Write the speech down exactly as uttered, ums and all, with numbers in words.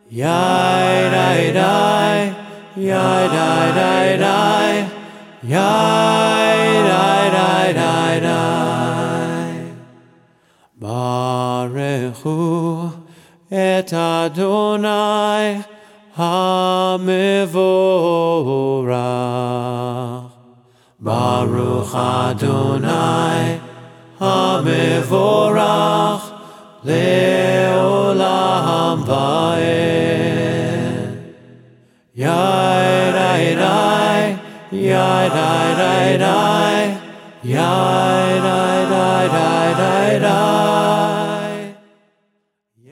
Yai dai dai, yai dai dai dai, yai dai dai dai dai. Baruch Hu et Adonai HaMevorach. Baruch Adonai HaMevorach Le'olam va'ed. Yai dai dai, yai dai dai dai, yai dai dai dai dai dai.